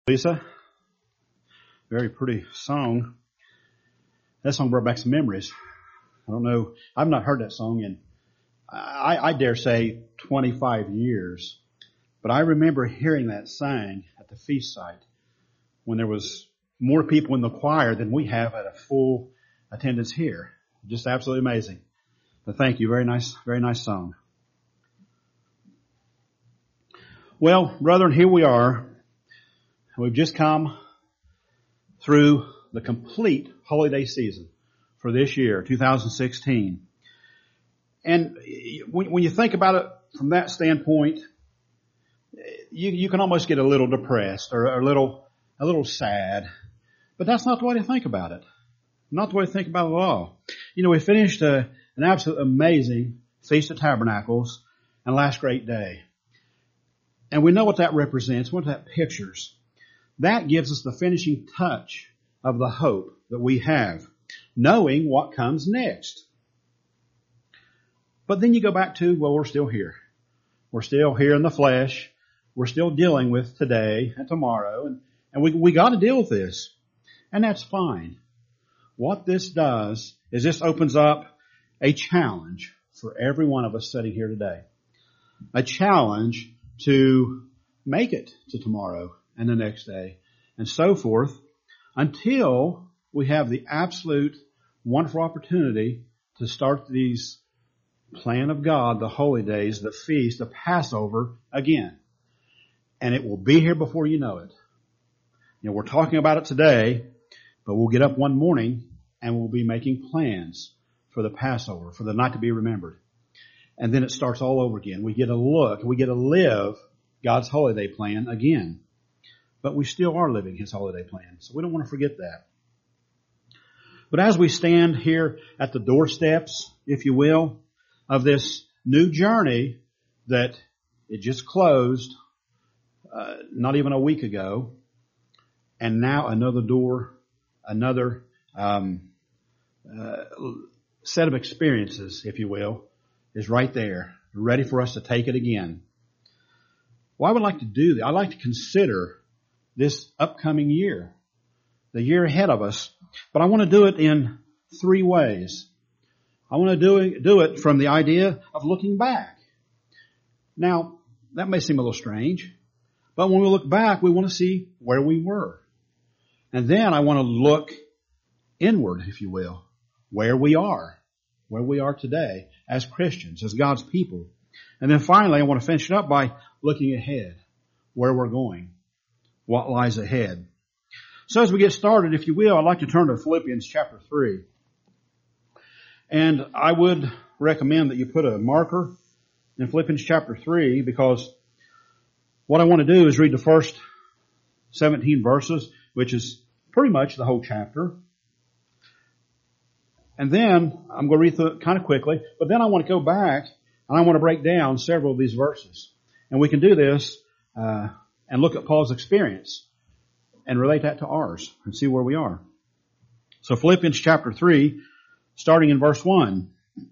Lisa, very pretty song. That song brought back some memories. I don't know, I've not heard that song in, I dare say 25 years. But I remember hearing that sang at the feast site when there was more people in the choir than we have at a full attendance here. Just absolutely amazing. But thank you. Very nice song. Well, brethren, here we are. We've just come through the complete holiday season for this year, 2016. And when you think about it from that standpoint, you can almost get a little depressed or a little sad. But that's not the way to think about it. Not the way to think about it at all. You know, we finished an absolute amazing Feast of Tabernacles and last great day. And we know what that represents, what that pictures. That gives us the finishing touch of the hope that we have, knowing what comes next. But then you go back to, well, we're still here. We're still here in the flesh. We're still dealing with today and tomorrow. And we got to deal with this. And that's fine. What this does is this opens up a challenge for every one of us sitting here today. A challenge to make it to tomorrow and the next day and so forth until we have the absolute wonderful opportunity to start these plan of God, the holy days, the feast, the Passover again. And it will be here before you know it. You know, we're talking about it today, but we'll get up one morning and we'll be making plans for the Passover, for the night to be remembered. And then it starts all over again. We get a look, we get to live God's holiday plan again. But we still are living His holiday plan, so we don't want to forget that. But as we stand here at the doorsteps, if you will, of this new journey that it just closed not even a week ago, and now another door, another set of experiences, if you will, is right there, ready for us to take it again. Well, I would like to do that. I'd like to consider this upcoming year, the year ahead of us, but I want to do it in three ways. I want to do it from the idea of looking back. Now, that may seem a little strange, but when we look back, we want to see where we were. And then I want to look inward, if you will, where we are today as Christians, as God's people. And then finally, I want to finish it up by looking ahead, where we're going, what lies ahead. So as we get started, if you will, I'd like to turn to Philippians chapter 3. And I would recommend that you put a marker in Philippians chapter 3, because what I want to do is read the first 17 verses, which is pretty much the whole chapter. And then I'm going to read through it kind of quickly, but then I want to go back and I want to break down several of these verses. And we can do this and look at Paul's experience and relate that to ours and see where we are. So Philippians chapter 3, starting in verse 1.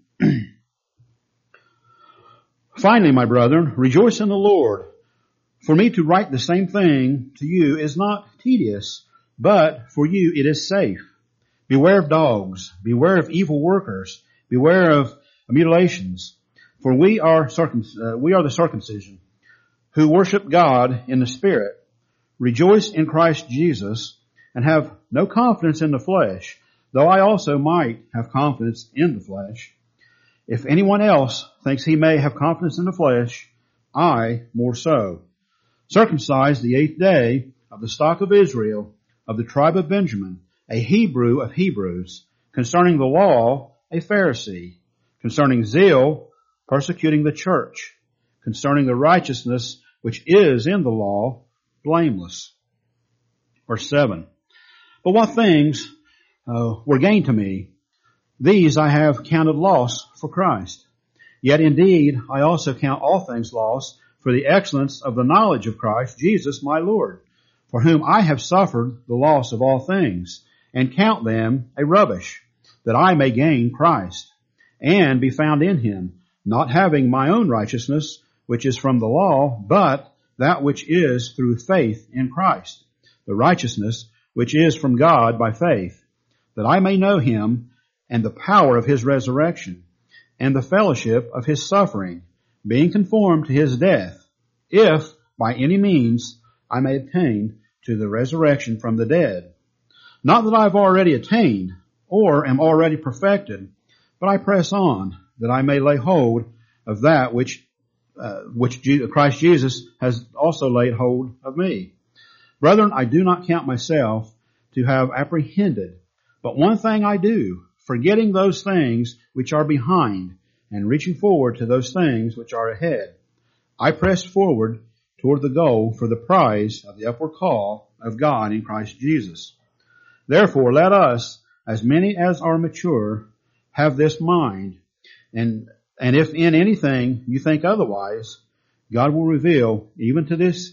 Finally, my brethren, rejoice in the Lord. For me to write the same thing to you is not tedious, but for you it is safe. Beware of dogs, beware of evil workers, beware of mutilations. For we are the circumcision, who worship God in the Spirit, rejoice in Christ Jesus, and have no confidence in the flesh, though I also might have confidence in the flesh. If anyone else thinks he may have confidence in the flesh, I more so. Circumcised the 8th day, of the stock of Israel, of the tribe of Benjamin, a Hebrew of Hebrews, concerning the law, a Pharisee, concerning zeal, persecuting the church, concerning the righteousness which is in the law, blameless. Verse 7. But what things were gain to me, these I have counted loss for Christ. Yet indeed I also count all things loss for the excellence of the knowledge of Christ Jesus my Lord, for whom I have suffered the loss of all things, and count them a rubbish, that I may gain Christ, and be found in Him, not having my own righteousness, which is from the law, but that which is through faith in Christ, the righteousness which is from God by faith, that I may know him and the power of his resurrection, and the fellowship of his suffering, being conformed to his death, if by any means I may attain to the resurrection from the dead. Not that I have already attained, or am already perfected, but I press on, that I may lay hold of that which Christ Jesus has also laid hold of me. Brethren, I do not count myself to have apprehended, but one thing I do, forgetting those things which are behind, and reaching forward to those things which are ahead. I press forward toward the goal for the prize of the upward call of God in Christ Jesus. Therefore, let us, as many as are mature, have this mind, and if in anything you think otherwise, God will reveal even this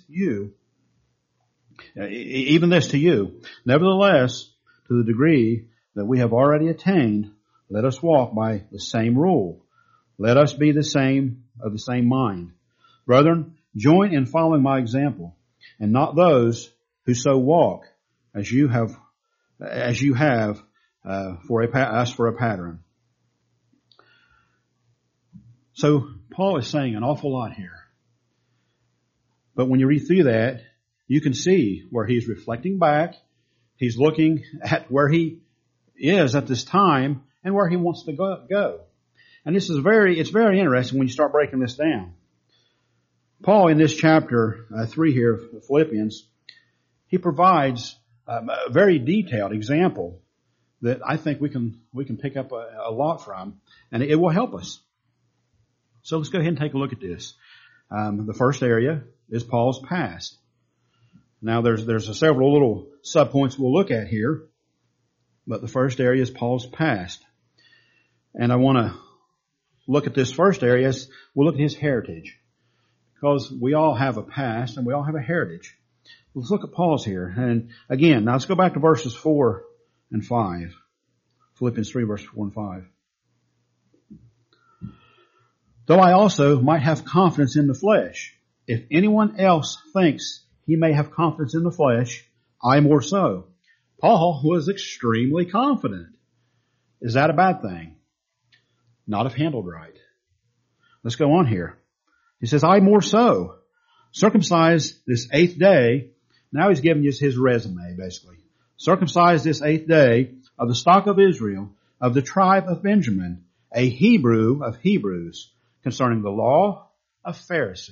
to you. Nevertheless, to the degree that we have already attained, let us walk by the same rule. Let us be of the same mind. Brethren, join in following my example, and not those who so walk as you have for a pattern. So Paul is saying an awful lot here. But when you read through that, you can see where he's reflecting back. He's looking at where he is at this time and where he wants to go. And it's very interesting when you start breaking this down. Paul, in this chapter 3 here of Philippians, he provides a very detailed example that I think we can pick up a lot from, and it will help us. So let's go ahead and take a look at this. The first area is Paul's past. Now there's several little subpoints we'll look at here, but the first area is Paul's past. And I want to look at this first area. We'll look at his heritage, because we all have a past and we all have a heritage. Let's look at Paul's here. And again, now let's go back to verses 4 and 5. Philippians 3, verses 4 and 5. Though I also might have confidence in the flesh, if anyone else thinks he may have confidence in the flesh, I more so. Paul was extremely confident. Is that a bad thing? Not if handled right. Let's go on here. He says, I more so. Circumcised this 8th day. Now he's giving us his resume, basically. Circumcised this 8th day of the stock of Israel, of the tribe of Benjamin, a Hebrew of Hebrews, concerning the law of Pharisee.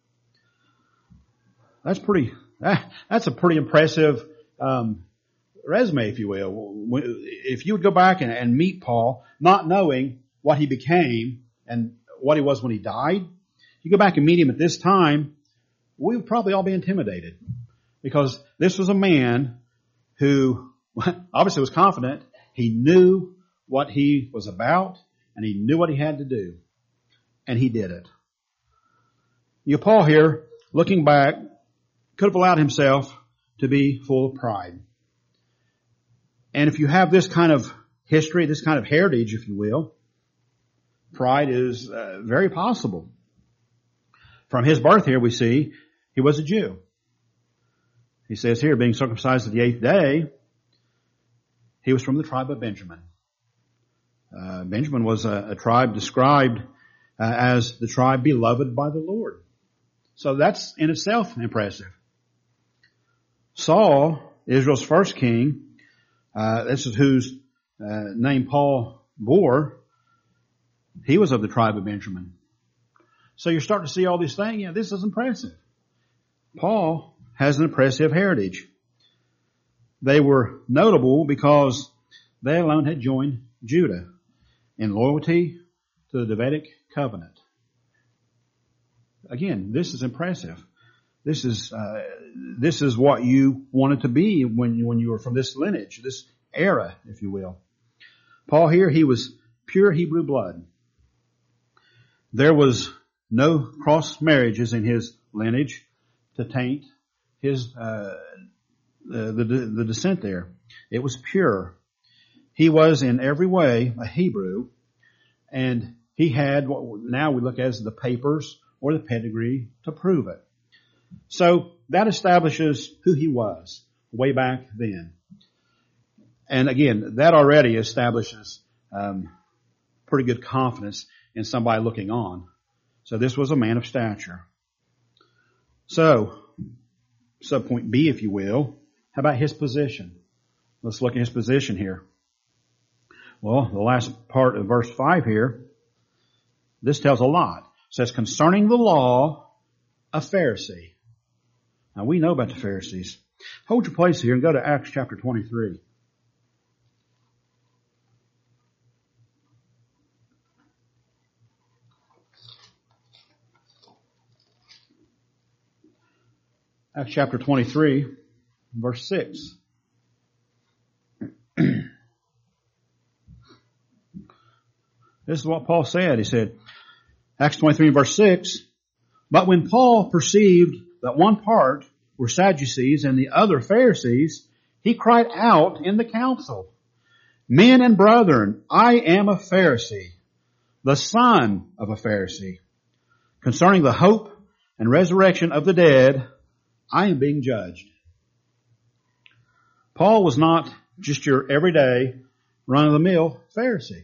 That's a pretty impressive resume, if you will. If you would go back and meet Paul, not knowing what he became and what he was when he died, you go back and meet him at this time, we would probably all be intimidated, because this was a man who obviously was confident. He knew what he was about, and he knew what he had to do, and he did it. Paul here, looking back, could have allowed himself to be full of pride. And if you have this kind of history, this kind of heritage, if you will, pride is very possible. From his birth here, we see he was a Jew. He says here, being circumcised at the 8th day, he was from the tribe of Benjamin. Benjamin was a tribe described as the tribe beloved by the Lord. So that's in itself impressive. Saul, Israel's first king, this is whose name Paul bore, he was of the tribe of Benjamin. So you're starting to see all these things. Yeah, this is impressive. Paul has an impressive heritage. They were notable because they alone had joined Judah in loyalty to the Davidic covenant. Again, this is impressive. This is what you wanted to be when you were from this lineage, this era, if you will. Paul here, he was pure Hebrew blood. There was no cross marriages in his lineage to taint his the descent there. It was pure. He was in every way a Hebrew, and he had what now we look at as the papers or the pedigree to prove it. So that establishes who he was, way back then. And again, that already establishes pretty good confidence in somebody looking on. So this was a man of stature. So, subpoint B, if you will, how about his position? Let's look at his position here. Well, the last part of verse 5 here, this tells a lot. It says, concerning the law, a Pharisee. Now we know about the Pharisees. Hold your place here and go to Acts chapter 23. Acts chapter 23, verse 6. This is what Paul said. He said, Acts 23 verse 6, but when Paul perceived that one part were Sadducees and the other Pharisees, he cried out in the council, men and brethren, I am a Pharisee, the son of a Pharisee. Concerning the hope and resurrection of the dead, I am being judged. Paul was not just your everyday, run-of-the-mill Pharisee.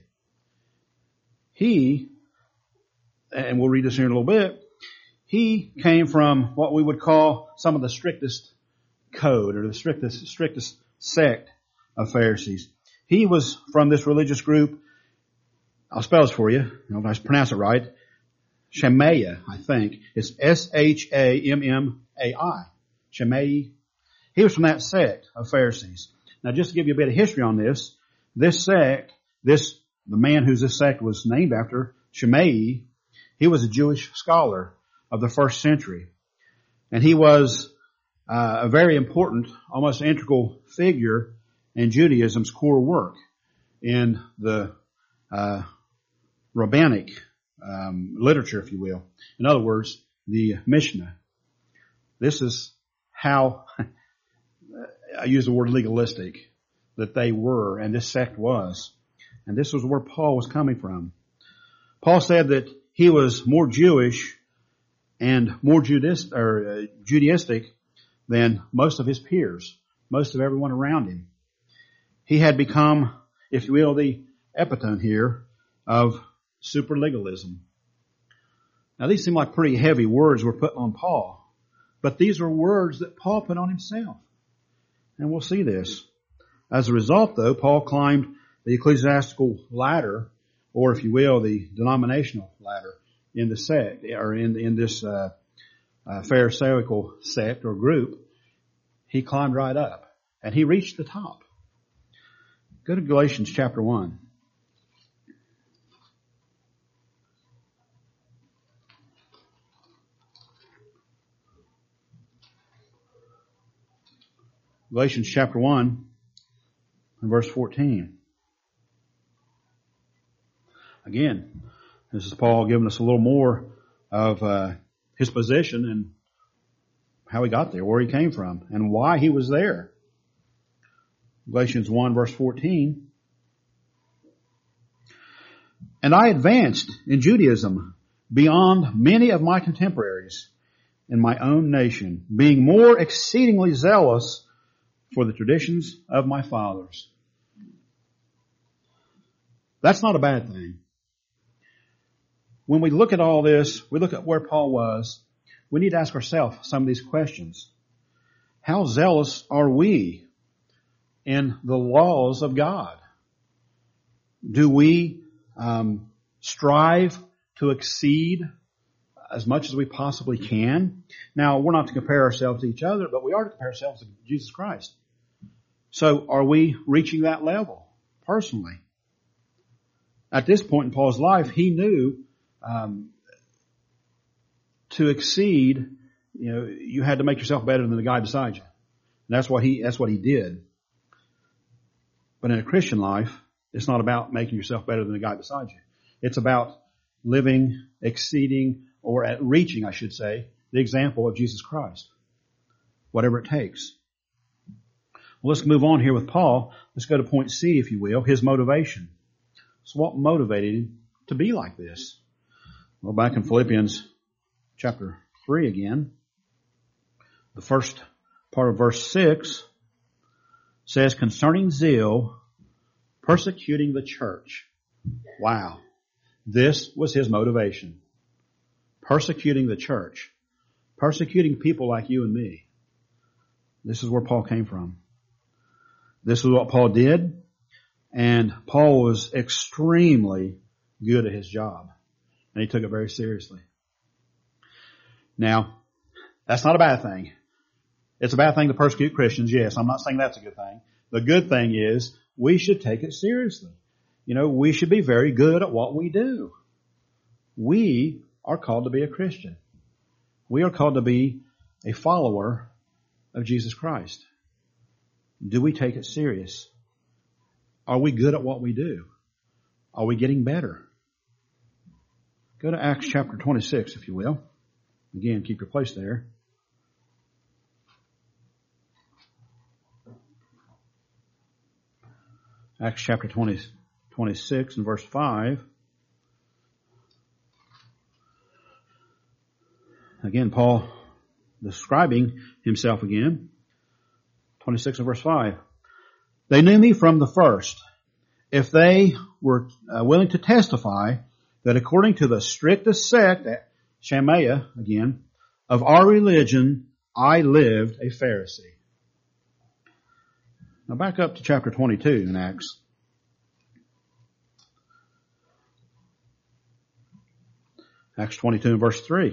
He, and we'll read this here in a little bit, he came from what we would call some of the strictest code or the strictest sect of Pharisees. He was from this religious group. I'll spell this for you. I don't know if I pronounce it right. Shammai, I think. It's Shammai. Shammai. He was from that sect of Pharisees. Now just to give you a bit of history on this sect, the man whose this sect was named after, Shammai, he was a Jewish scholar of the first century. And he was a very important, almost integral figure in Judaism's core work in the rabbinic literature, if you will. In other words, the Mishnah. This is how, I use the word legalistic, that they were, and this sect was. And this was where Paul was coming from. Paul said that he was more Jewish and more Judaistic than most of his peers, most of everyone around him. He had become, if you will, the epitome here of super legalism. Now these seem like pretty heavy words were put on Paul, but these are words that Paul put on himself. And we'll see this. As a result, though, Paul climbed the ecclesiastical ladder, or if you will, the denominational ladder in the sect, or in this Pharisaical sect or group. He climbed right up, and he reached the top. Go to Galatians chapter 1. Galatians chapter 1 and verse 14. Again, this is Paul giving us a little more of his position and how he got there, where he came from, and why he was there. Galatians 1 verse 14. And I advanced in Judaism beyond many of my contemporaries in my own nation, being more exceedingly zealous for the traditions of my fathers. That's not a bad thing. When we look at all this, we look at where Paul was, we need to ask ourselves some of these questions. How zealous are we in the laws of God? Do we strive to exceed as much as we possibly can? Now, we're not to compare ourselves to each other, but we are to compare ourselves to Jesus Christ. So are we reaching that level personally? At this point in Paul's life, he knew to exceed, you had to make yourself better than the guy beside you. And that's what he did. But in a Christian life, it's not about making yourself better than the guy beside you. It's about living, exceeding, or at reaching, I should say, the example of Jesus Christ. Whatever it takes. Well, let's move on here with Paul. Let's go to point C, if you will, his motivation. So what motivated him to be like this? Well, back in Philippians chapter 3 again, the first part of verse 6, says concerning zeal, persecuting the church. Wow. This was his motivation. Persecuting the church. Persecuting people like you and me. This is where Paul came from. This is what Paul did. And Paul was extremely good at his job. And he took it very seriously. Now, that's not a bad thing. It's a bad thing to persecute Christians. Yes, I'm not saying that's a good thing. The good thing is we should take it seriously. We should be very good at what we do. We are called to be a Christian. We are called to be a follower of Jesus Christ. Do we take it serious? Are we good at what we do? Are we getting better? Go to Acts chapter 26, if you will. Again, keep your place there. Acts chapter 26 and verse 5. Again, Paul describing himself again. 26 and verse 5. They knew me from the first. If they were willing to testify that according to the strictest sect, Shammai again, of our religion, I lived a Pharisee. Now back up to chapter 22 in Acts. Acts 22 and verse 3.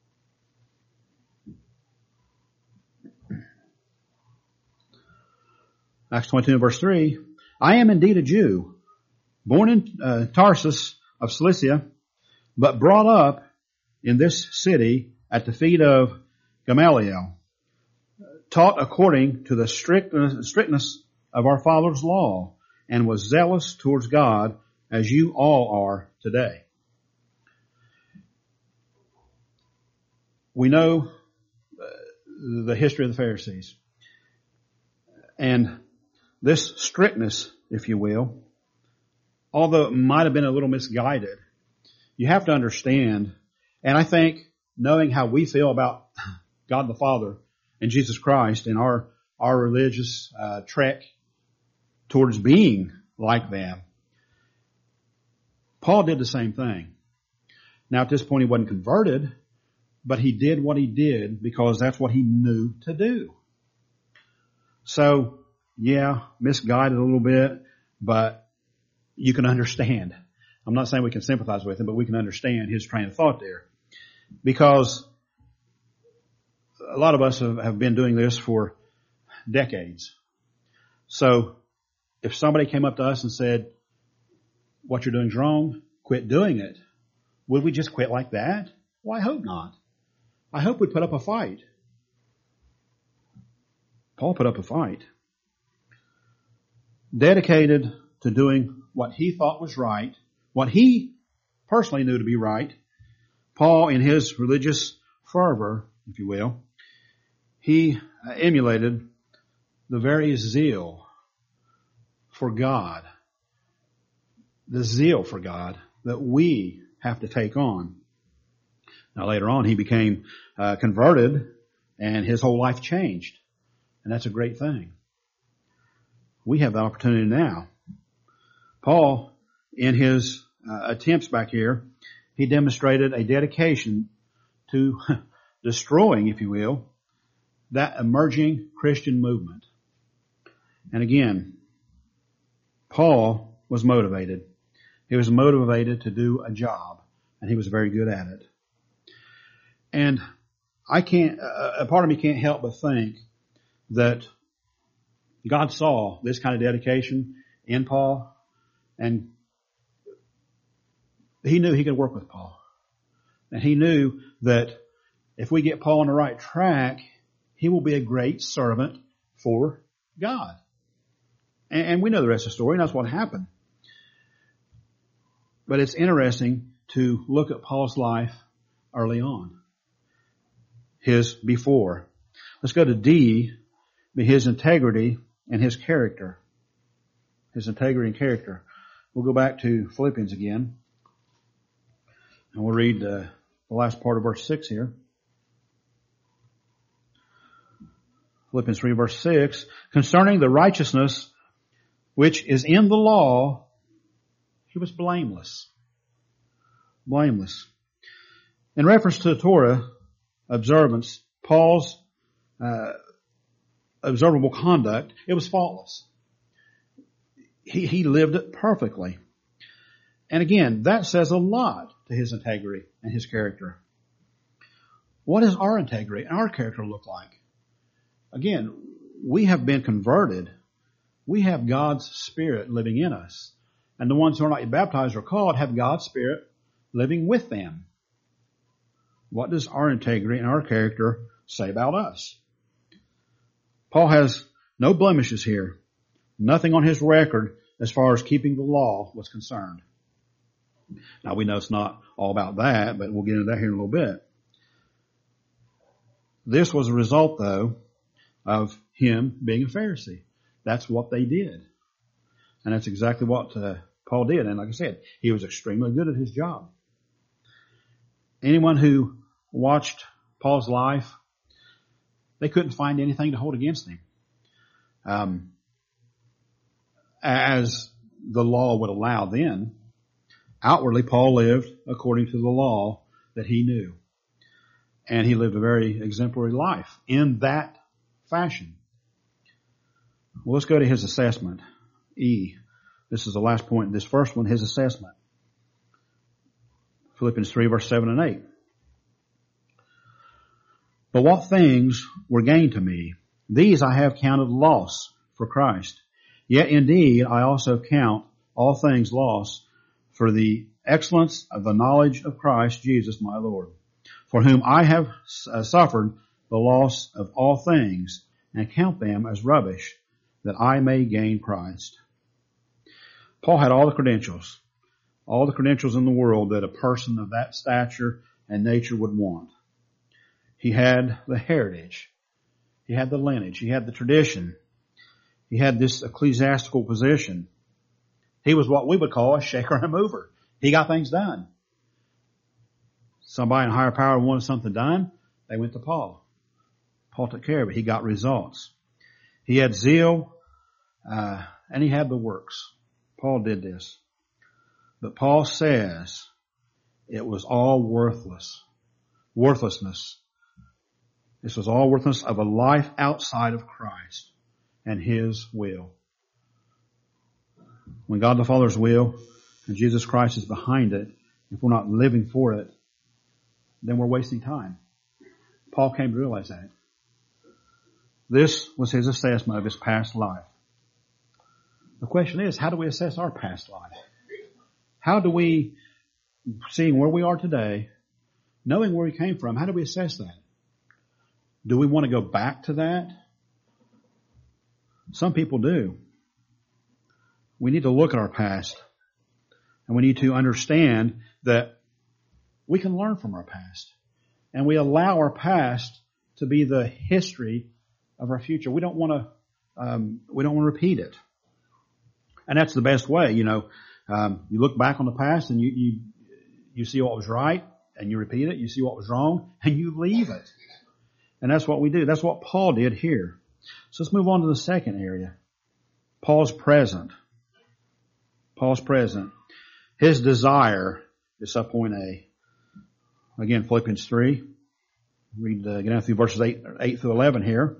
Acts 22 and verse 3. I am indeed a Jew, born in Tarsus of Cilicia, but brought up in this city at the feet of Gamaliel, taught according to the strictness of our father's law, and was zealous towards God as you all are today. We know the history of the Pharisees. And this strictness, if you will, although it might have been a little misguided, you have to understand, and I think knowing how we feel about God the Father and Jesus Christ and our religious trek towards being like them, Paul did the same thing. Now at this point he wasn't converted, but he did what he did because that's what he knew to do. So, yeah, misguided a little bit, but you can understand. I'm not saying we can sympathize with him, but we can understand his train of thought there. Because a lot of us have been doing this for decades. So, if somebody came up to us and said, what you're doing is wrong, quit doing it, would we just quit like that? Well, I hope not. I hope we put up a fight. Paul put up a fight. Dedicated to doing what he thought was right, what he personally knew to be right. Paul, in his religious fervor, if you will, he emulated the very zeal for God, the zeal for God that we have to take on. Now later on he became converted and his whole life changed. And that's a great thing. We have the opportunity now. Paul, in his attempts back here, he demonstrated a dedication to destroying, if you will, that emerging Christian movement. And again, Paul was motivated. He was motivated to do a job, and he was very good at it. And a part of me can't help but think that God saw this kind of dedication in Paul, and he knew he could work with Paul. And he knew that if we get Paul on the right track, he will be a great servant for God. And we know the rest of the story, and that's what happened. But it's interesting to look at Paul's life early on. His before. Let's go to D, his integrity and his character. His integrity and character. We'll go back to Philippians again. And we'll read the last part of verse 6 here. Philippians 3 verse 6, concerning the righteousness which is in the law, he was blameless. Blameless. In reference to the Torah observance, Paul's observable conduct, it was faultless. He lived it perfectly. And again, that says a lot to his integrity and his character. What does our integrity and our character look like? Again, we have been converted. We have God's Spirit living in us. And the ones who are not yet baptized or called have God's Spirit living with them. What does our integrity and our character say about us? Paul has no blemishes here. Nothing on his record as far as keeping the law was concerned. Now we know it's not all about that, but we'll get into that here in a little bit. This was a result, though, of him being a Pharisee. That's what they did. And that's exactly what Paul did. And like I said, he was extremely good at his job. Anyone who watched Paul's life, they couldn't find anything to hold against him. As the law would allow then, outwardly Paul lived according to the law that he knew. And he lived a very exemplary life in that fashion. Well, let's go to his assessment. E. This is the last point. This first one, his assessment. Philippians 3 verse 7 and 8. But what things were gain to me, these I have counted loss for Christ. Yet indeed I also count all things loss for the excellence of the knowledge of Christ Jesus my Lord, for whom I have suffered the loss of all things, and count them as rubbish, that I may gain Christ. Paul had all the credentials in the world that a person of that stature and nature would want. He had the heritage. He had the lineage. He had the tradition. He had this ecclesiastical position. He was what we would call a shaker and a mover. He got things done. Somebody in higher power wanted something done, they went to Paul. Paul took care of it. He got results. He had zeal, and he had the works. Paul did this. But Paul says it was all worthlessness. This was all worthlessness of a life outside of Christ and His will. When God the Father's will and Jesus Christ is behind it, if we're not living for it, then we're wasting time. Paul came to realize that. This was his assessment of his past life. The question is, how do we assess our past life? How do we, seeing where we are today, knowing where we came from, how do we assess that? Do we want to go back to that? Some people do. We need to look at our past, and we need to understand that we can learn from our past, and we allow our past to be the history of our future. We don't want to repeat it, and that's the best way. You look back on the past, and you see what was right, and you repeat it. You see what was wrong, and you leave it. And that's what we do. That's what Paul did here. So let's move on to the second area. Paul's present. His desire is subpoint A. Again, Philippians 3. Read again through verses 8 through 11 here.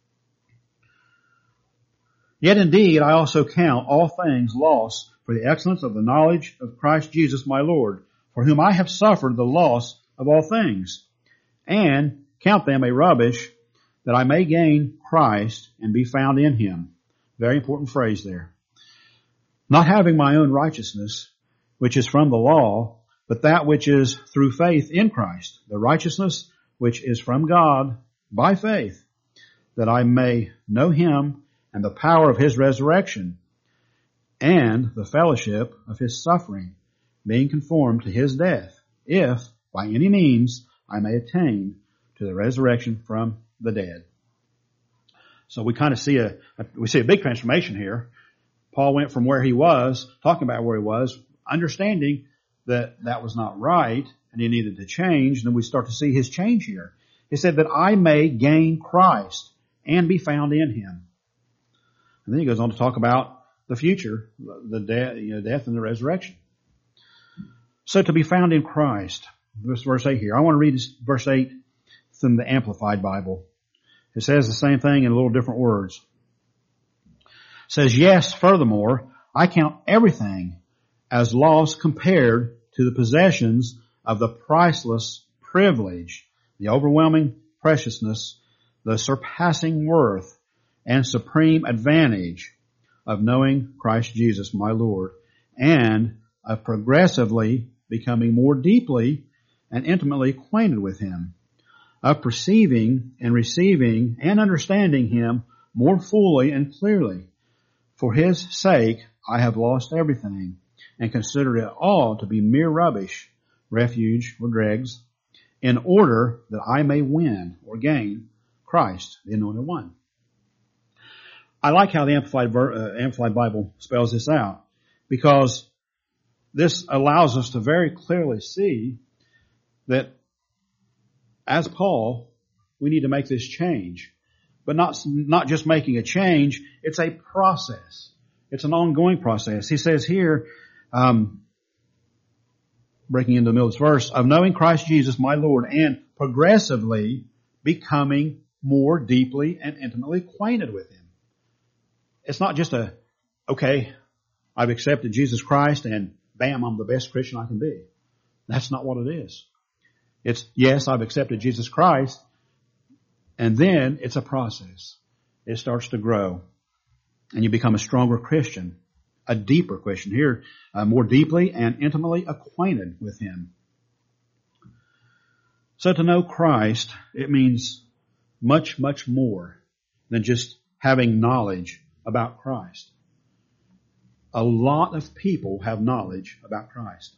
Yet indeed I also count all things loss for the excellence of the knowledge of Christ Jesus my Lord, for whom I have suffered the loss of all things, and count them a rubbish, that I may gain Christ and be found in Him. Very important phrase there. Not having my own righteousness, which is from the law, but that which is through faith in Christ, the righteousness which is from God by faith, that I may know Him and the power of His resurrection, and the fellowship of His suffering, being conformed to His death, if by any means I may attain to the resurrection from the dead. So we kind of see a big transformation here. Paul went from where he was, talking about where he was, understanding that that was not right and he needed to change. And then we start to see his change here. He said that I may gain Christ and be found in Him. And then he goes on to talk about the future, the death and the resurrection. So to be found in Christ. This verse 8 here. I want to read this verse 8 from the Amplified Bible. It says the same thing in a little different words. It says, yes, furthermore, I count everything as loss compared to the possessions of the priceless privilege, the overwhelming preciousness, the surpassing worth, and supreme advantage of knowing Christ Jesus my Lord, and of progressively becoming more deeply and intimately acquainted with Him, of perceiving and receiving and understanding Him more fully and clearly. For His sake I have lost everything, and consider it all to be mere rubbish, refuge or dregs, in order that I may win or gain Christ, the Anointed One. I like how the Amplified Bible spells this out, because this allows us to very clearly see that as Paul, we need to make this change. But not just making a change, it's a process. It's an ongoing process. He says here, breaking into the middle of this verse, of knowing Christ Jesus my Lord and progressively becoming more deeply and intimately acquainted with Him. It's not just okay, I've accepted Jesus Christ and bam, I'm the best Christian I can be. That's not what it is. It's, yes, I've accepted Jesus Christ, and then it's a process. It starts to grow, and you become a stronger Christian, a deeper Christian. Here, more deeply and intimately acquainted with Him. So to know Christ, it means much, much more than just having knowledge about Christ. A lot of people have knowledge about Christ.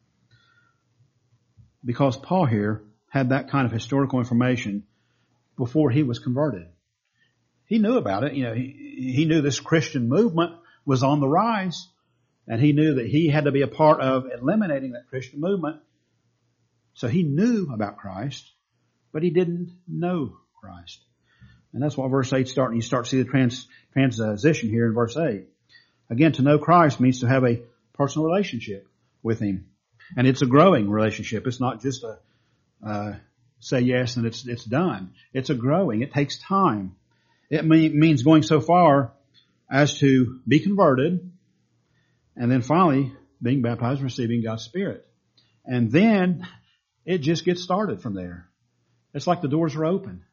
Because Paul here had that kind of historical information before he was converted. He knew about it. He knew this Christian movement was on the rise, and he knew that he had to be a part of eliminating that Christian movement. So he knew about Christ, but he didn't know Christ. And that's what verse 8 starts. You start to see the transition here in verse 8. Again, to know Christ means to have a personal relationship with Him. And it's a growing relationship. It's not just a say yes and it's done. It's a growing. It takes time. It means going so far as to be converted and then finally being baptized and receiving God's Spirit. And then it just gets started from there. It's like the doors are open.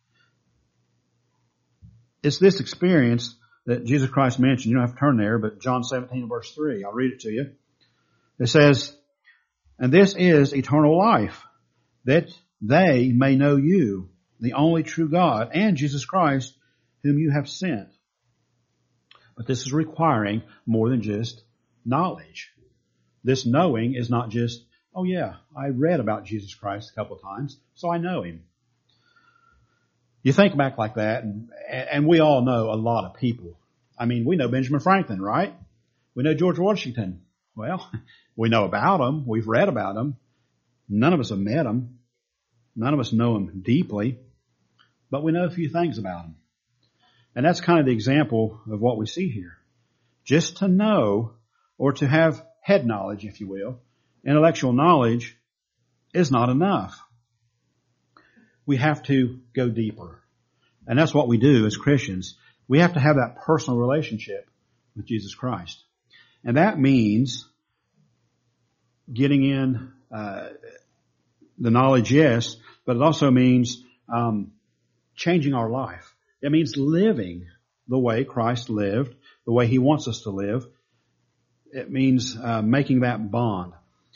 It's this experience that Jesus Christ mentioned. You don't have to turn there, but John 17 verse 3. I'll read it to you. It says, and this is eternal life, that they may know you, the only true God, and Jesus Christ, whom you have sent. But this is requiring more than just knowledge. This knowing is not just, oh yeah, I read about Jesus Christ a couple of times, so I know Him. You think back like that, and we all know a lot of people. I mean, we know Benjamin Franklin, right? We know George Washington. Well, we know about them. We've read about them. None of us have met them. None of us know them deeply. But we know a few things about them. And that's kind of the example of what we see here. Just to know, or to have head knowledge, if you will, intellectual knowledge, is not enough. We have to go deeper. And that's what we do as Christians. We have to have that personal relationship with Jesus Christ. And that means getting in the knowledge, yes, but it also means changing our life. It means living the way Christ lived, the way He wants us to live. It means making that bond.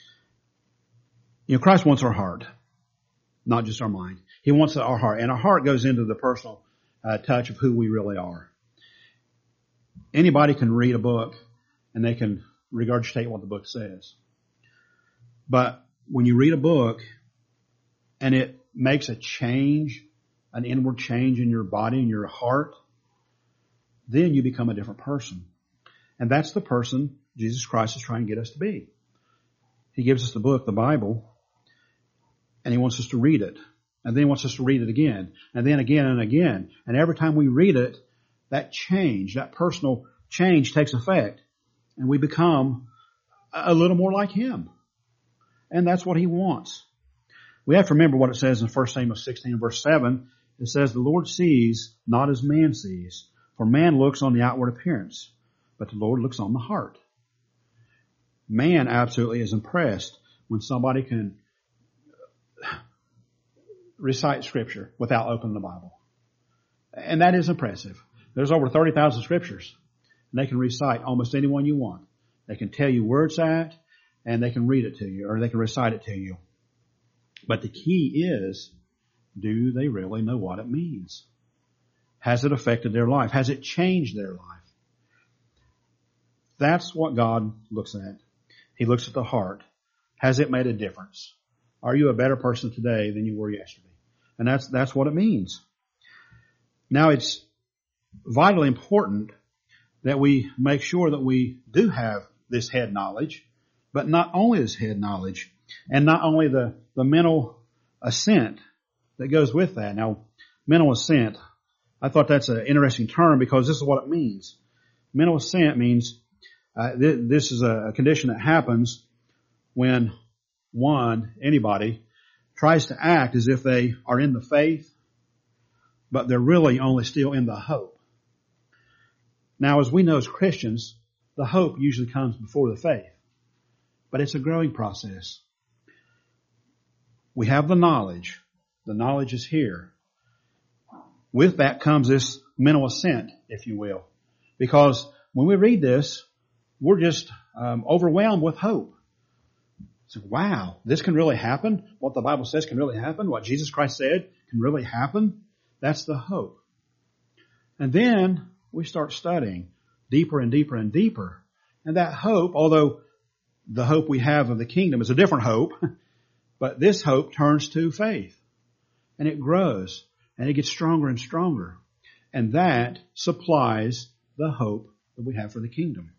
Christ wants our heart, not just our mind. He wants our heart. And our heart goes into the personal touch of who we really are. Anybody can read a book and they can regurgitate what the book says. But when you read a book and it makes a change, an inward change in your body and your heart, then you become a different person. And that's the person Jesus Christ is trying to get us to be. He gives us the book, the Bible, and He wants us to read it. And then he wants us to read it again, and then again and again. And every time we read it, that change, that personal change takes effect. And we become a little more like him. And that's what he wants. We have to remember what it says in 1 Samuel 16 verse 7. It says, the Lord sees not as man sees, for man looks on the outward appearance, but the Lord looks on the heart. Man absolutely is impressed when somebody can recite Scripture without opening the Bible. And that is impressive. There's over 30,000 Scriptures. And they can recite almost any one you want. They can tell you where it's at, and they can read it to you, or they can recite it to you. But the key is, do they really know what it means? Has it affected their life? Has it changed their life? That's what God looks at. He looks at the heart. Has it made a difference? Are you a better person today than you were yesterday? And that's what it means. Now, it's vitally important that we make sure that we do have this head knowledge, but not only this head knowledge, and not only the mental assent that goes with that. Now, mental assent, I thought that's an interesting term because this is what it means. Mental assent means this is a condition that happens when anybody, tries to act as if they are in the faith, but they're really only still in the hope. Now, as we know as Christians, the hope usually comes before the faith, but it's a growing process. We have the knowledge. The knowledge is here. With that comes this mental assent, if you will, because when we read this, we're just overwhelmed with hope. So, wow, this can really happen? What the Bible says can really happen? What Jesus Christ said can really happen? That's the hope. And then we start studying deeper and deeper and deeper. And that hope, although the hope we have of the kingdom is a different hope, but this hope turns to faith. And it grows. And it gets stronger and stronger. And that supplies the hope that we have for the kingdom.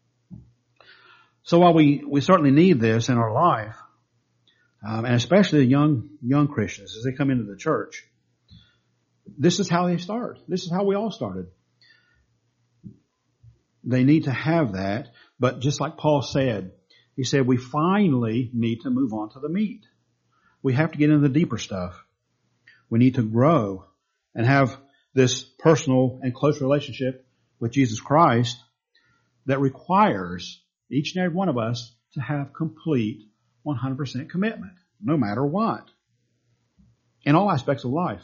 So while we certainly need this in our life, and especially the young Christians as they come into the church, this is how they start. This is how we all started. They need to have that, but just like Paul said, he said we finally need to move on to the meat. We have to get into the deeper stuff. We need to grow and have this personal and close relationship with Jesus Christ that requires each and every one of us to have complete 100% commitment, no matter what, in all aspects of life.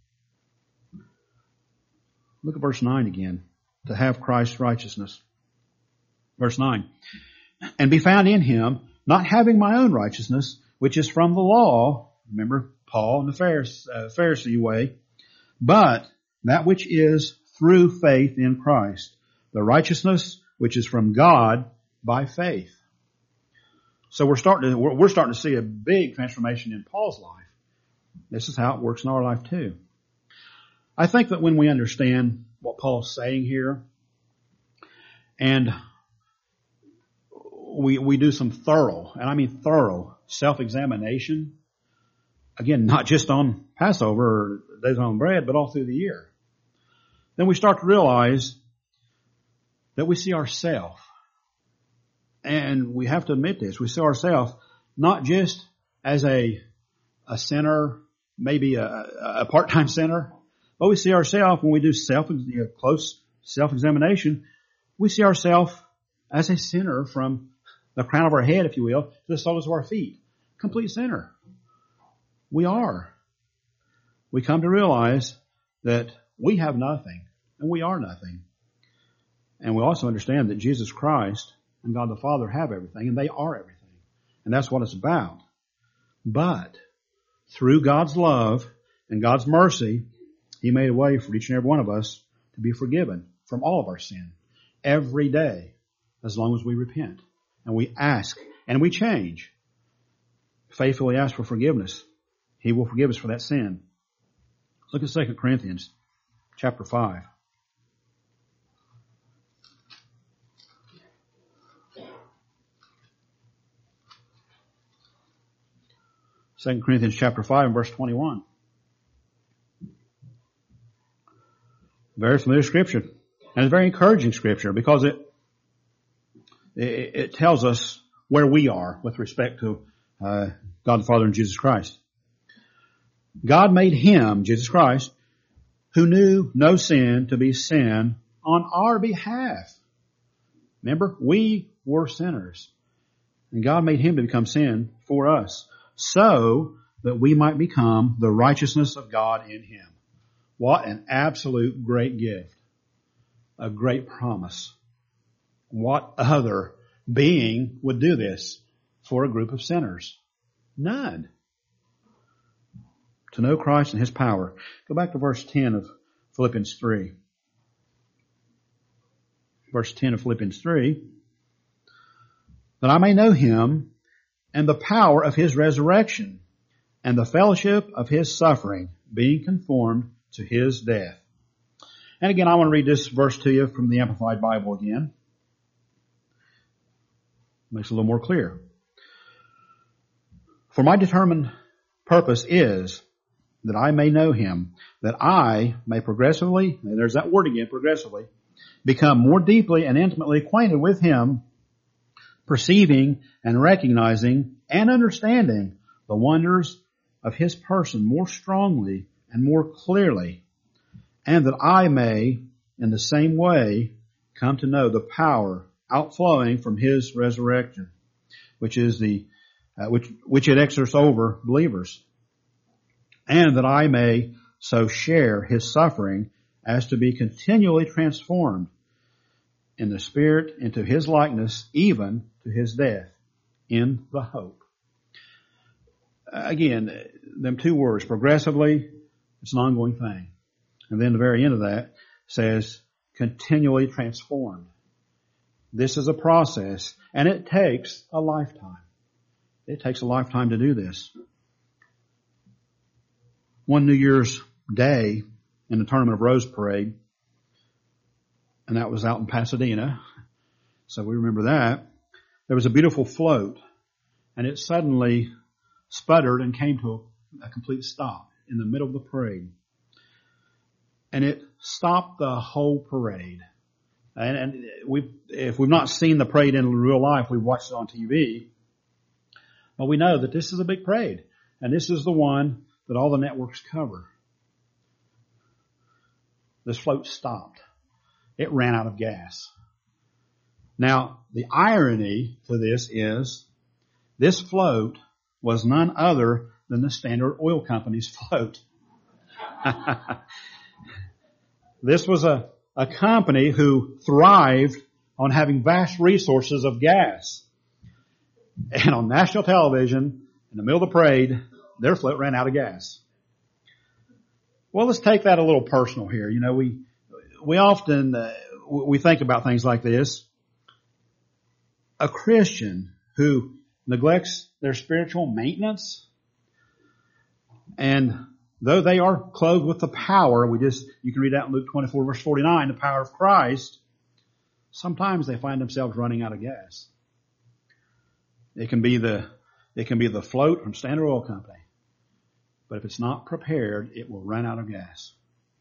Look at verse 9 again, to have Christ's righteousness. Verse 9, and be found in him, not having my own righteousness, which is from the law, remember Paul and the Pharisee way, but that which is through faith in Christ, the righteousness which is from God by faith. So we're starting to see a big transformation in Paul's life. This is how it works in our life too. I think that when we understand what Paul's saying here, and we do some thorough, and I mean thorough, self-examination, again, not just on Passover or Days of Unleavened Bread, but all through the year, then we start to realize that we see ourselves. And we have to admit this. We see ourselves not just as a sinner, maybe a part-time sinner, but we see ourselves when we do close self-examination, we see ourselves as a sinner from the crown of our head, if you will, to the soles of our feet. Complete sinner. We are. We come to realize that we have nothing, and we are nothing. And we also understand that Jesus Christ and God the Father have everything, and they are everything. And that's what it's about. But through God's love and God's mercy, He made a way for each and every one of us to be forgiven from all of our sin every day, as long as we repent and we ask and we change. Faithfully ask for forgiveness. He will forgive us for that sin. Look at 2 Corinthians chapter 5. 2 Corinthians chapter 5 and verse 21. Very familiar scripture. And it's very encouraging scripture because it tells us where we are with respect to God the Father and Jesus Christ. God made Him, Jesus Christ, who knew no sin, to be sin on our behalf. Remember, we were sinners. And God made Him to become sin for us, so that we might become the righteousness of God in Him. What an absolute great gift. A great promise. What other being would do this for a group of sinners? None. To know Christ and His power. Go back to verse 10 of Philippians 3. Verse 10 of Philippians 3. That I may know Him and the power of His resurrection and the fellowship of His suffering, being conformed to His death. And again, I want to read this verse to you from the Amplified Bible again. Makes it a little more clear. For my determined purpose is that I may know Him, that I may progressively, and there's that word again, progressively, become more deeply and intimately acquainted with Him, perceiving and recognizing and understanding the wonders of His person more strongly and more clearly, and that I may, in the same way, come to know the power outflowing from His resurrection, which is which it exerts over believers, and that I may so share His suffering as to be continually transformed in the Spirit into His likeness, even to His death, in the hope. Again, them two words, progressively, it's an ongoing thing. And then the very end of that says, continually transformed. This is a process, and it takes a lifetime. It takes a lifetime to do this. One New Year's Day in the Tournament of Rose Parade, and that was out in Pasadena, so we remember that. There was a beautiful float, and it suddenly sputtered and came to a complete stop in the middle of the parade. And it stopped the whole parade. And if we've not seen the parade in real life, we've watched it on TV. But we know that this is a big parade. And this is the one that all the networks cover. This float stopped. It ran out of gas. Now, the irony to this is this float was none other than the Standard Oil Company's float. This was a company who thrived on having vast resources of gas. And on national television, in the middle of the parade, their float ran out of gas. Well, let's take that a little personal here. You know, we often, we think about things like this. A Christian who neglects their spiritual maintenance, and though they are clothed with the power, you can read that in Luke 24 verse 49, the power of Christ, sometimes they find themselves running out of gas. It can be the float from Standard Oil Company. But if it's not prepared, it will run out of gas.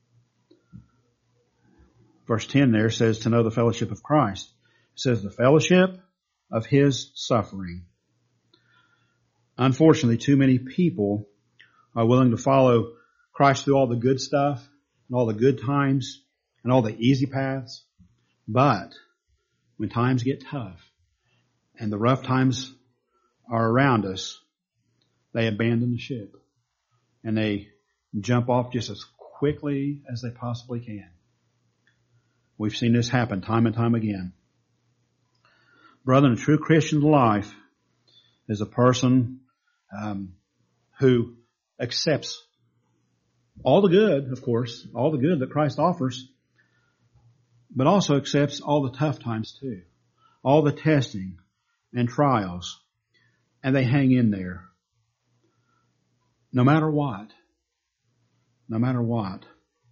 Verse 10 there says to know the fellowship of Christ. It says the fellowship of His suffering. Unfortunately, too many people are willing to follow Christ through all the good stuff and all the good times and all the easy paths. But when times get tough and the rough times are around us, they abandon the ship and they jump off just as quickly as they possibly can. We've seen this happen time and time again. Brethren, a true Christian life is a person who accepts all the good, of course, all the good that Christ offers, but also accepts all the tough times too, all the testing and trials, and they hang in there. No matter what. No matter what.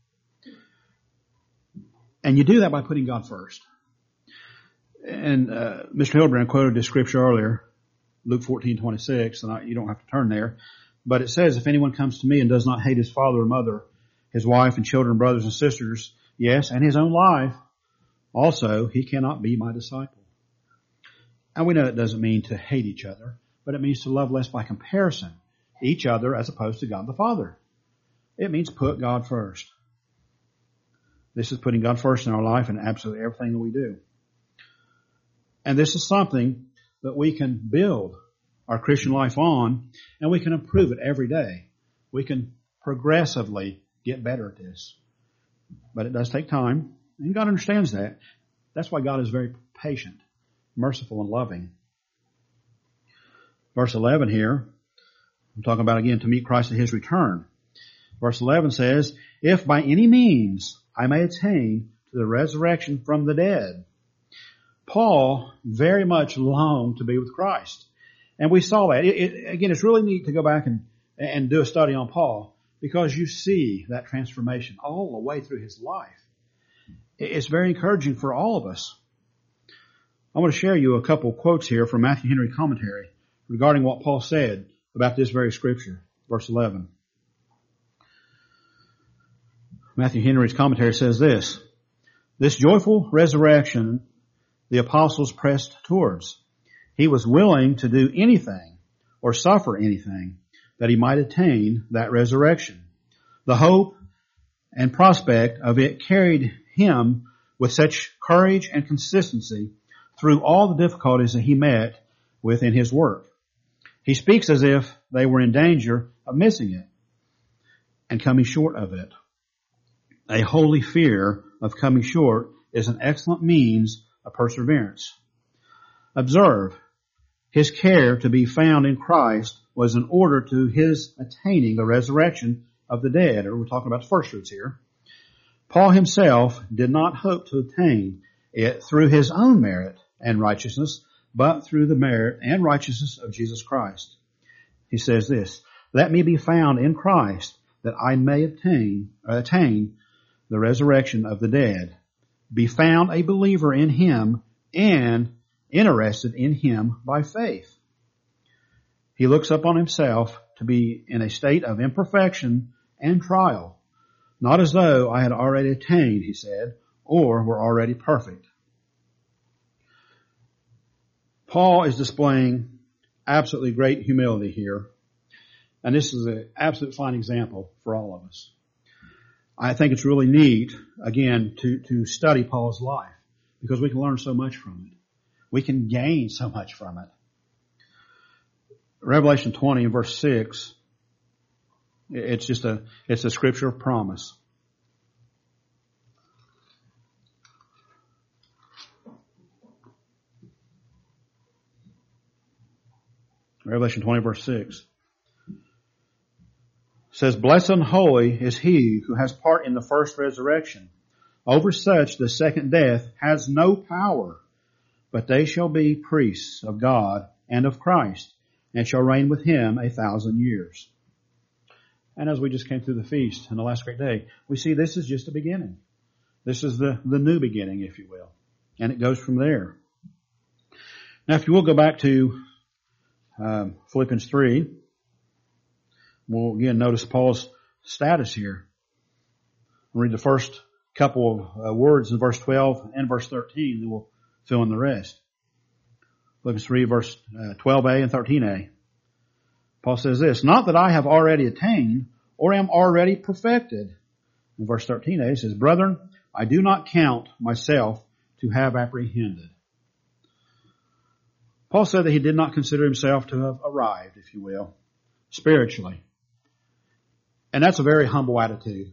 And you do that by putting God first. And Mr. Hildebrand quoted this scripture earlier, Luke 14:26, and you don't have to turn there. But it says, if anyone comes to me and does not hate his father or mother, his wife and children, brothers and sisters, Yes, and his own life. Also, he cannot be my disciple. And we know it doesn't mean to hate each other, but it means to love less by comparison, each other as opposed to God the Father. It means put God first. This is putting God first in our life and absolutely everything that we do. And this is something that we can build our Christian life on, and we can improve it every day. We can progressively get better at this. But it does take time, and God understands that. That's why God is very patient, merciful, and loving. Verse 11 here, I'm talking about again to meet Christ at His return. Verse 11 says, if by any means I may attain to the resurrection from the dead. Paul very much longed to be with Christ. And we saw that. Again, it's really neat to go back and do a study on Paul because you see that transformation all the way through his life. It's very encouraging for all of us. I want to share you a couple quotes here from Matthew Henry commentary regarding what Paul said about this very scripture. Verse 11. Matthew Henry's commentary says this joyful resurrection the apostles pressed towards. He was willing to do anything or suffer anything that he might attain that resurrection. The hope and prospect of it carried him with such courage and consistency through all the difficulties that he met with in his work. He speaks as if they were in danger of missing it and coming short of it. A holy fear of coming short is an excellent means of perseverance. Observe, his care to be found in Christ was in order to his attaining the resurrection of the dead, or we're talking about the first fruits here. Paul himself did not hope to attain it through his own merit and righteousness, but through the merit and righteousness of Jesus Christ. He says this, let me be found in Christ that I may attain the resurrection of the dead, be found a believer in him and interested in him by faith. He looks upon himself to be in a state of imperfection and trial, not as though I had already attained, he said, or were already perfect. Paul is displaying absolutely great humility here, and this is an absolute fine example for all of us. I think it's really neat, again, to study Paul's life because we can learn so much from it. We can gain so much from it. Revelation 20 and verse 6, it's a scripture of promise. Revelation 20 verse 6 says, blessed and holy is he who has part in the first resurrection. Over such the second death has no power, but they shall be priests of God and of Christ, and shall reign with him 1,000 years. And as we just came through the feast on the last great day, we see this is just the beginning. This is the new beginning, if you will. And it goes from there. Now, if you will go back to Philippians 3, we'll again notice Paul's status here. We'll read the first couple of words in verse 12 and verse 13, and we'll fill in the rest. Philippians 3 verse 12a and 13a. Paul says this, not that I have already attained or am already perfected. In verse 13a it says, brethren, I do not count myself to have apprehended. Paul said that he did not consider himself to have arrived, if you will, spiritually. And that's a very humble attitude.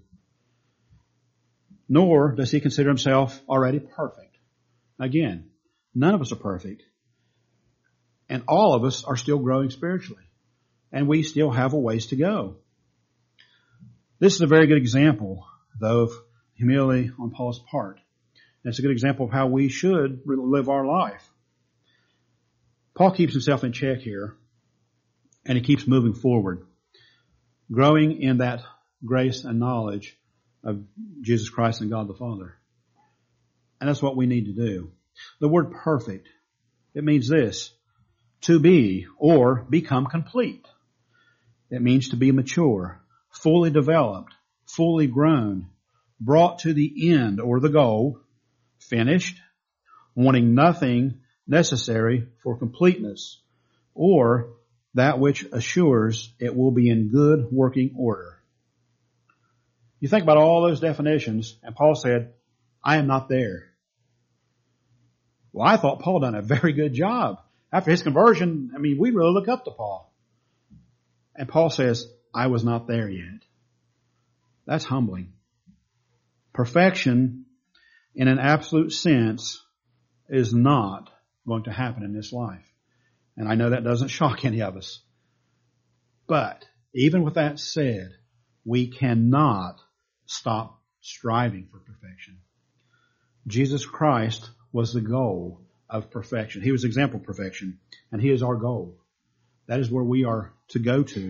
Nor does he consider himself already perfect. Again, none of us are perfect. And all of us are still growing spiritually. And we still have a ways to go. This is a very good example, though, of humility on Paul's part. And it's a good example of how we should live our life. Paul keeps himself in check here, and he keeps moving forward, growing in that grace and knowledge of Jesus Christ and God the Father. And that's what we need to do. The word perfect, it means this, to be or become complete. It means to be mature, fully developed, fully grown, brought to the end or the goal, finished, wanting nothing necessary for completeness, or that which assures it will be in good working order. You think about all those definitions, and Paul said, I am not there. Well, I thought Paul done a very good job. After his conversion, we really look up to Paul. And Paul says, I was not there yet. That's humbling. Perfection, in an absolute sense, is not going to happen in this life. And I know that doesn't shock any of us. But even with that said, we cannot stop striving for perfection. Jesus Christ was the goal of perfection. He was example of perfection, and He is our goal. That is where we are to go to.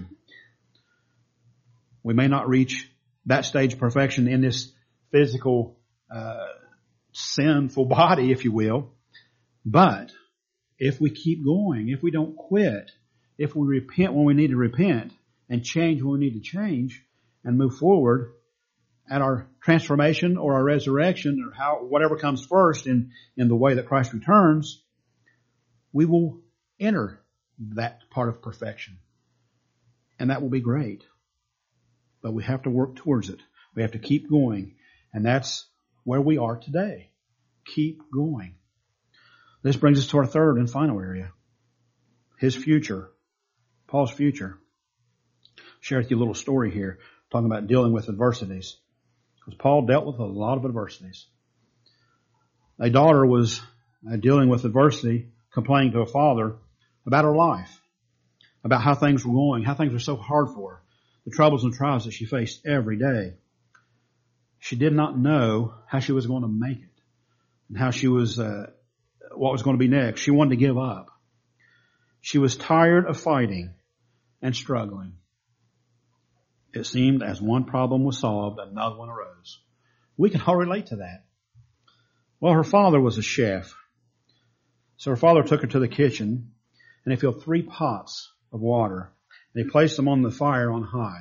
We may not reach that stage of perfection in this physical, sinful body, if you will, but if we keep going, if we don't quit, if we repent when we need to repent and change when we need to change and move forward at our transformation or our resurrection or whatever comes first in the way that Christ returns, we will enter that part of perfection. And that will be great. But we have to work towards it. We have to keep going. And that's where we are today. Keep going. This brings us to our third and final area. His future. Paul's future. I'll share with you a little story here, talking about dealing with adversities. Because Paul dealt with a lot of adversities. A daughter was dealing with adversity, complaining to a father about her life, about how things were going, how things were so hard for her, the troubles and trials that she faced every day. She did not know how she was going to make it and how she was, what was going to be next. She wanted to give up. She was tired of fighting and struggling. It seemed as one problem was solved, another one arose. We can all relate to that. Well, her father was a chef. So her father took her to the kitchen and he filled 3 pots of water and he placed them on the fire on high.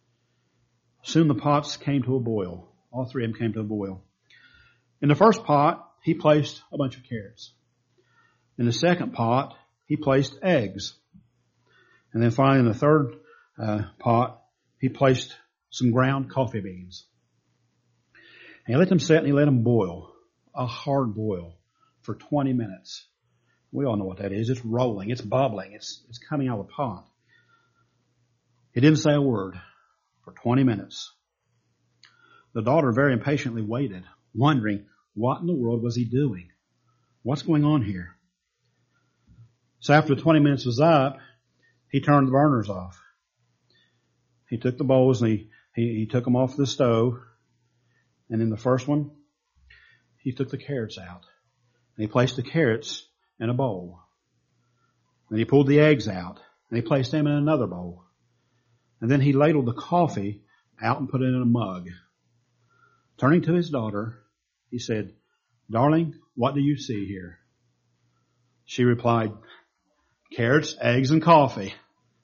Soon the pots came to a boil. All 3 of them came to a boil. In the first pot, he placed a bunch of carrots. In the second pot, he placed eggs. And then finally in the third pot, he placed some ground coffee beans. And he let them set and he let them boil, a hard boil, for 20 minutes. We all know what that is. It's rolling, it's bubbling, it's coming out of the pot. He didn't say a word for 20 minutes. The daughter very impatiently waited, wondering what in the world was he doing? What's going on here? So after the 20 minutes was up, he turned the burners off. He took the bowls and he took them off the stove. And in the first one, he took the carrots out. And he placed the carrots in a bowl. Then he pulled the eggs out and he placed them in another bowl. And then he ladled the coffee out and put it in a mug. Turning to his daughter, he said, "Darling, what do you see here?" She replied, "Carrots, eggs, and coffee."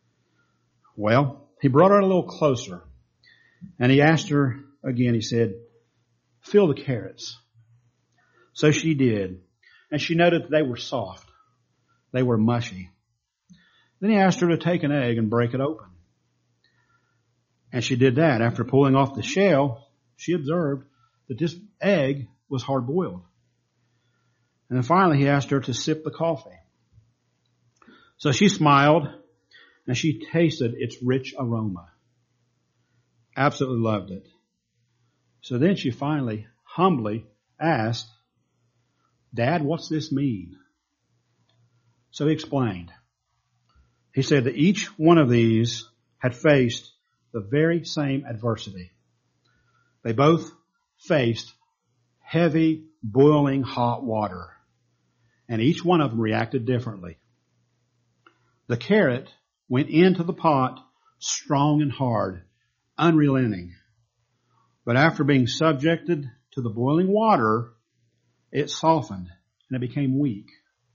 Well, he brought her a little closer and he asked her again, he said, "Fill the carrots." So she did. And she noted that they were soft. They were mushy. Then he asked her to take an egg and break it open. And she did that. After pulling off the shell, she observed that this egg was hard boiled. And then finally he asked her to sip the coffee. So she smiled and she tasted its rich aroma. Absolutely loved it. So then she finally, humbly asked, "Dad, what's this mean?" So he explained. He said that each one of these had faced the very same adversity. They both faced heavy, boiling hot water. And each one of them reacted differently. The carrot went into the pot strong and hard, unrelenting. But after being subjected to the boiling water, it softened and it became weak.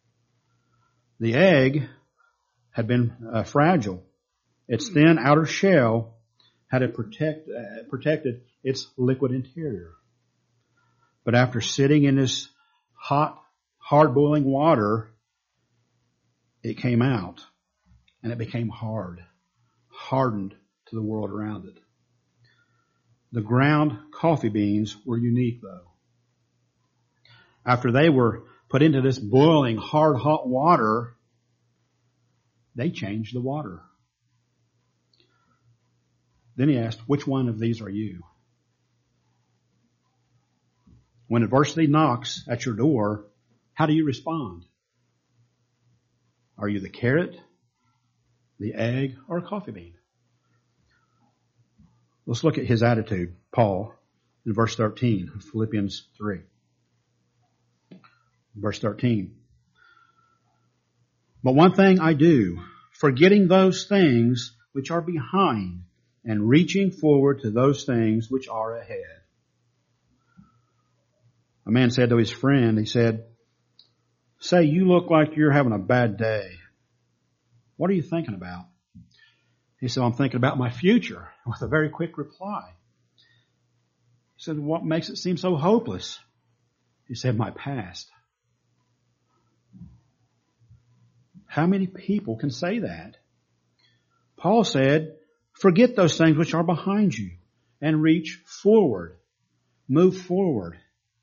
The egg had been fragile. Its thin outer shell had protected its liquid interior. But after sitting in this hot, hard boiling water, it came out and it became hardened to the world around it. The ground coffee beans were unique though. After they were put into this boiling, hard, hot water, they changed the water. Then he asked, which one of these are you? When adversity knocks at your door, how do you respond? Are you the carrot, the egg, or a coffee bean? Let's look at his attitude, Paul, in verse 13 of Philippians 3. Verse 13. But one thing I do, forgetting those things which are behind and reaching forward to those things which are ahead. A man said to his friend, he said, say you look like you're having a bad day. What are you thinking about? He said, I'm thinking about my future, with a very quick reply. He said, what makes it seem so hopeless? He said, my past. How many people can say that? Paul said, forget those things which are behind you and reach forward. Move forward.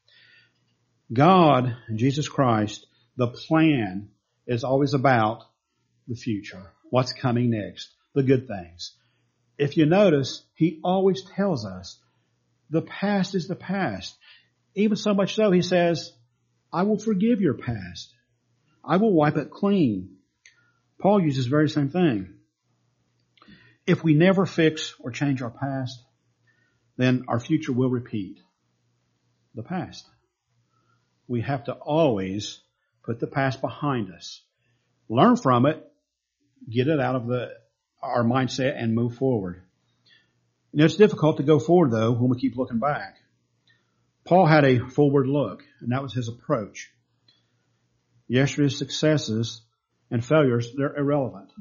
God, Jesus Christ, the plan is always about the future. What's coming next? The good things. If you notice, he always tells us the past is the past. Even so much so, he says, I will forgive your past. I will wipe it clean. Paul uses the very same thing. If we never fix or change our past, then our future will repeat the past. We have to always put the past behind us. Learn from it, get it out of our mindset and move forward. You know, it's difficult to go forward though when we keep looking back. Paul had a forward look, and that was his approach. Yesterday's successes and failures, they're irrelevant.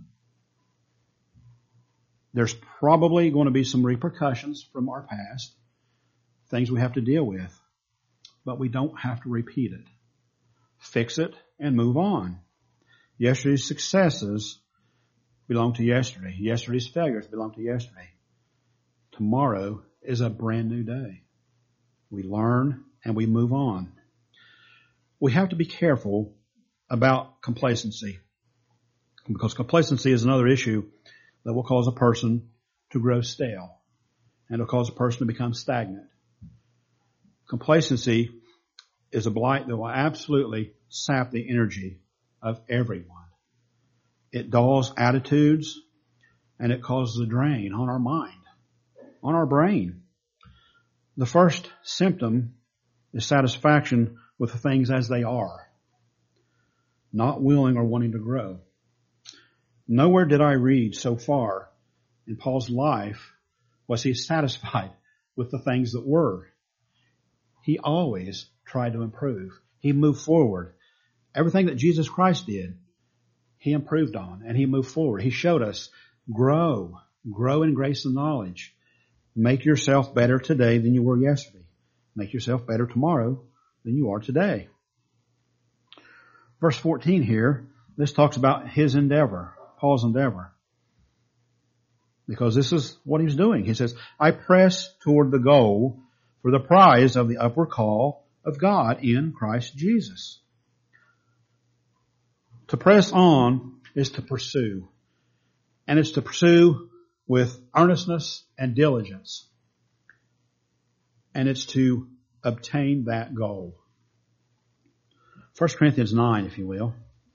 There's probably going to be some repercussions from our past, things we have to deal with, but we don't have to repeat it. Fix it and move on. Yesterday's successes belong to yesterday. Yesterday's failures belong to yesterday. Tomorrow is a brand new day. We learn and we move on. We have to be careful about complacency, because complacency is another issue that will cause a person to grow stale and will cause a person to become stagnant. Complacency is a blight that will absolutely sap the energy of everyone. It dulls attitudes and it causes a drain on our mind, on our brain. The first symptom is satisfaction with the things as they are, not willing or wanting to grow. Nowhere did I read so far in Paul's life was he satisfied with the things that were. He always tried to improve. He moved forward. Everything that Jesus Christ did, he improved on and he moved forward. He showed us, grow in grace and knowledge. Make yourself better today than you were yesterday. Make yourself better tomorrow than you are today. Verse 14 here, this talks about his endeavor, Paul's endeavor. Because this is what he's doing. He says, I press toward the goal for the prize of the upward call of God in Christ Jesus. To press on is to pursue. And it's to pursue with earnestness and diligence. And it's to obtain that goal. 1 Corinthians 9, if you will.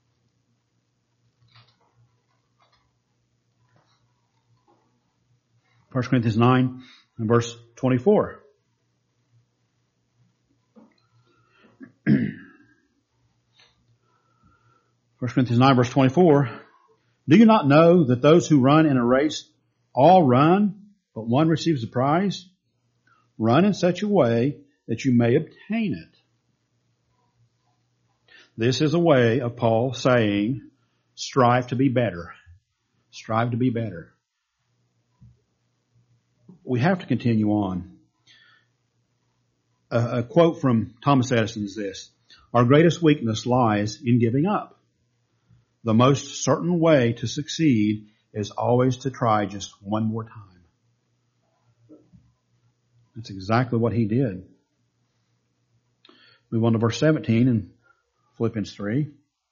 1 Corinthians 9 and verse 24. 1 Corinthians 9 verse 24. Do you not know that those who run in a race all run, but one receives the prize? Run in such a way that you may obtain it. This is a way of Paul saying, strive to be better. Strive to be better. we have to continue on. A quote from Thomas Edison is this: "Our greatest weakness lies in giving up. The most certain way to succeed is always to try just one more time." That's exactly what he did. Move on to verse 17 in Philippians 3.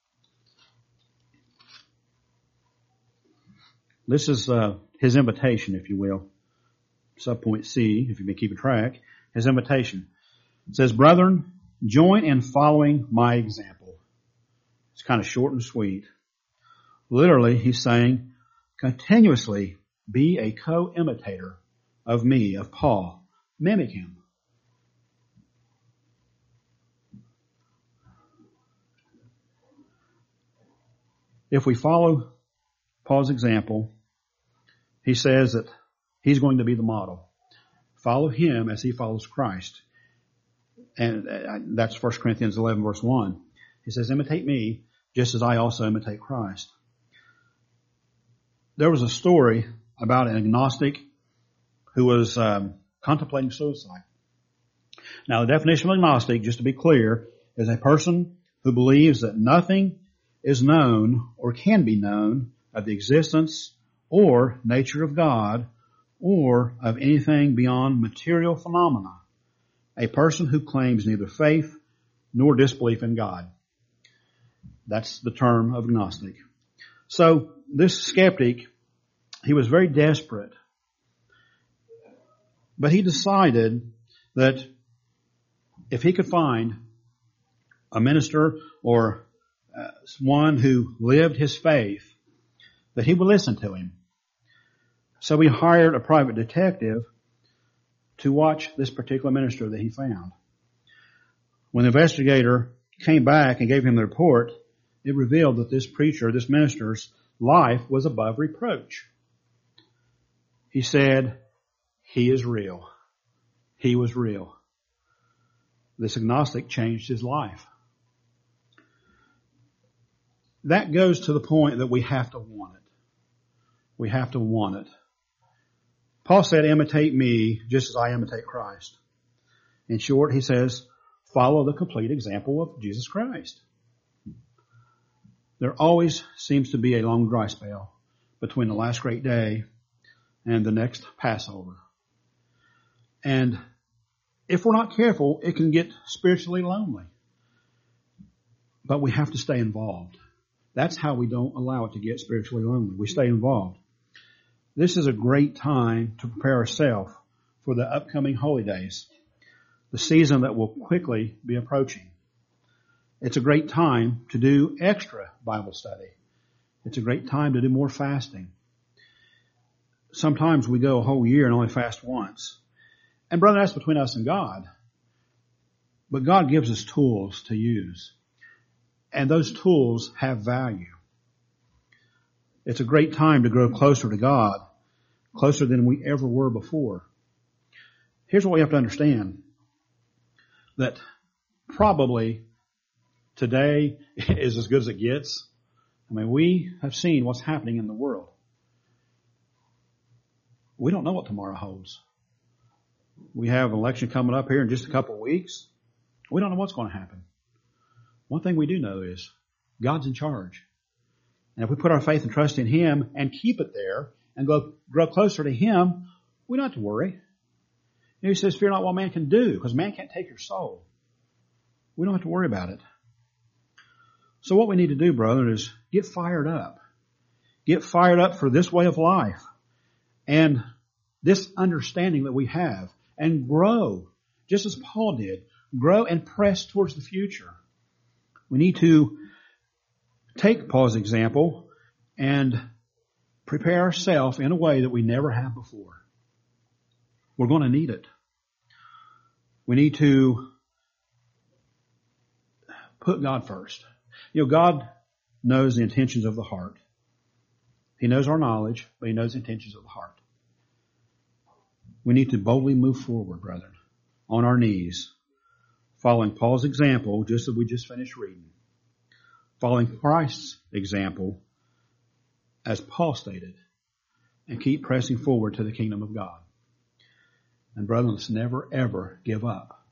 This is his invitation, if you will. Subpoint C, if you've been keeping track. His invitation. It says, "Brethren, join in following my example." It's kind of short and sweet. Literally, he's saying, continuously be a co-imitator of me, of Paul. Mimic him. If we follow Paul's example, he says that he's going to be the model. Follow him as he follows Christ. And that's 1 Corinthians 11 verse 1. He says, imitate me just as I also imitate Christ. There was a story about an agnostic who was contemplating suicide. Now, the definition of agnostic, just to be clear, is a person who believes that nothing is known or can be known of the existence or nature of God or of anything beyond material phenomena. A person who claims neither faith nor disbelief in God. That's the term of agnostic. So, this skeptic, he was very desperate. But he decided that if he could find a minister or one who lived his faith, that he would listen to him. So he hired a private detective to watch this particular minister that he found. When the investigator came back and gave him the report, it revealed that this preacher, this minister's life was above reproach. He said, he is real. He was real. This agnostic changed his life. That goes to the point that we have to want it. We have to want it. Paul said, imitate me just as I imitate Christ. In short, he says, follow the complete example of Jesus Christ. There always seems to be a long dry spell between the last great day and the next Passover. And if we're not careful, it can get spiritually lonely. But we have to stay involved. That's how we don't allow it to get spiritually lonely. We stay involved. This is a great time to prepare ourselves for the upcoming holy days, the season that will quickly be approaching. It's a great time to do extra Bible study. It's a great time to do more fasting. Sometimes we go a whole year and only fast once. And brother, that's between us and God. But God gives us tools to use. And those tools have value. It's a great time to grow closer to God, closer than we ever were before. Here's what we have to understand. That probably today is as good as it gets. I mean, we have seen what's happening in the world. We don't know what tomorrow holds. We have an election coming up here in just a couple of weeks. We don't know what's going to happen. One thing we do know is God's in charge. And if we put our faith and trust in Him and keep it there and grow closer to Him, we don't have to worry. He says, fear not what man can do, because man can't take your soul. We don't have to worry about it. So what we need to do, brother, is get fired up. Get fired up for this way of life and this understanding that we have, and grow, just as Paul did. Grow and press towards the future. We need to take Paul's example and prepare ourselves in a way that we never have before. We're going to need it. We need to put God first. You know, God knows the intentions of the heart. He knows our knowledge, but He knows the intentions of the heart. We need to boldly move forward, brethren, on our knees, following Paul's example, just as we just finished reading. Following Christ's example, as Paul stated, and keep pressing forward to the kingdom of God. And brethren, let's never ever give up.